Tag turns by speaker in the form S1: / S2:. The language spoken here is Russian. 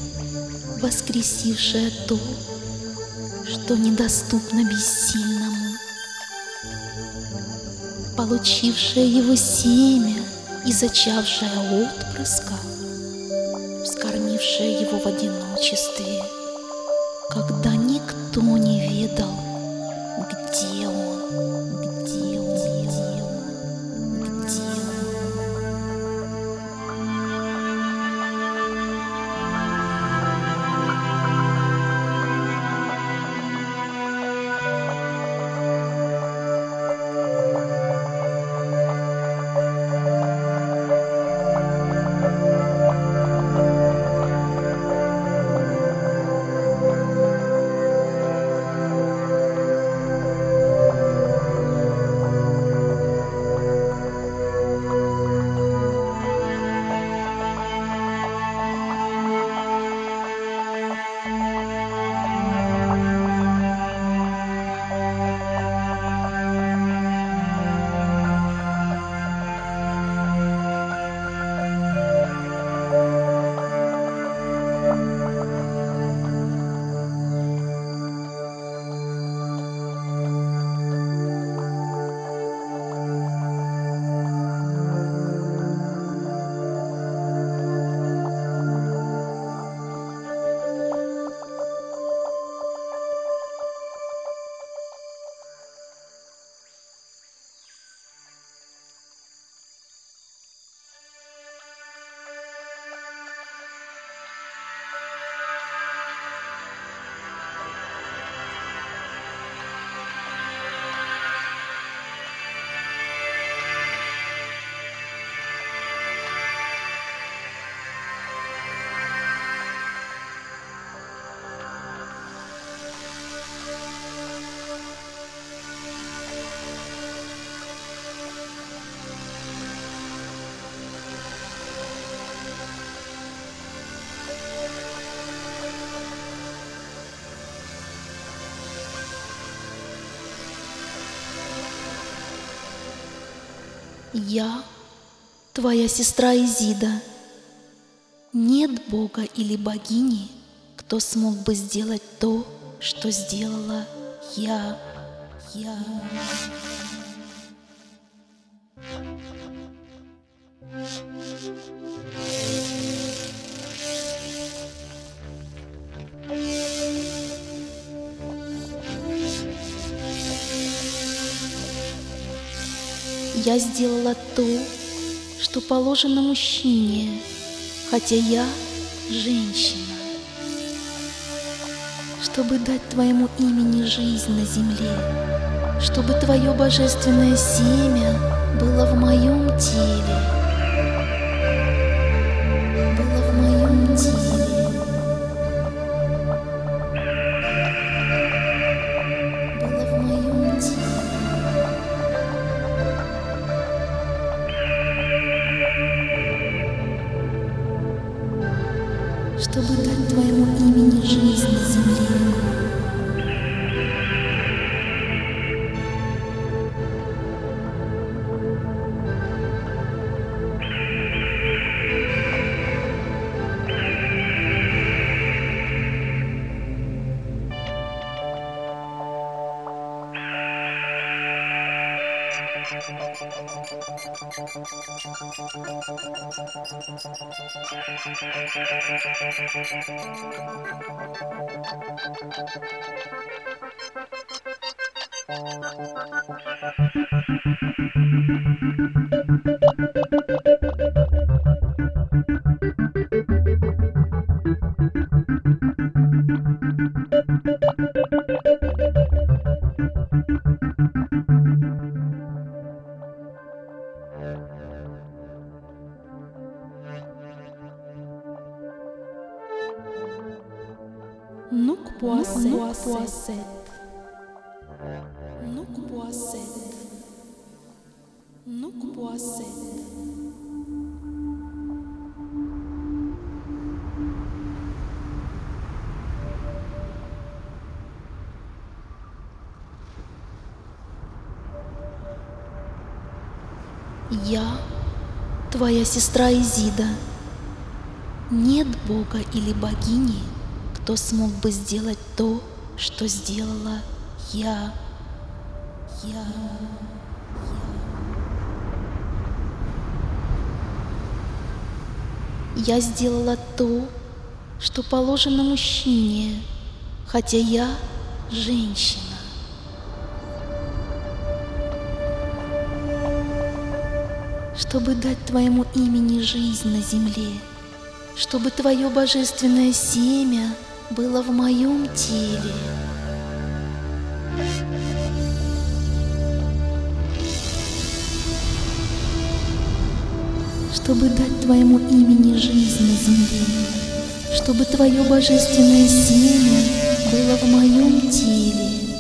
S1: воскресившая то, что недоступно бессильному, получившая его семя и зачавшая отпрыска, вскормившая его в одиночестве, когда никто не ведал, где он, где он, где он, где он. Я, твоя сестра Изида. Нет бога или богини, кто смог бы сделать то, что сделала я. Я сделала то, что положено мужчине, хотя я женщина, чтобы дать твоему имени жизнь на земле, чтобы твое божественное семя было в моем теле, было в моем теле, было в моем теле. Чтобы дать твоему имени жизнь на земле. Nunc poasset. Я, твоя сестра Изида. Нет бога или богини, кто смог бы сделать то, что сделала я. Я сделала то, что положено мужчине, хотя я женщина. Чтобы дать твоему имени жизнь на земле, чтобы твое божественное семя было в моем теле. Чтобы дать твоему имени жизнь на земле, чтобы твое божественное семя было в моем теле.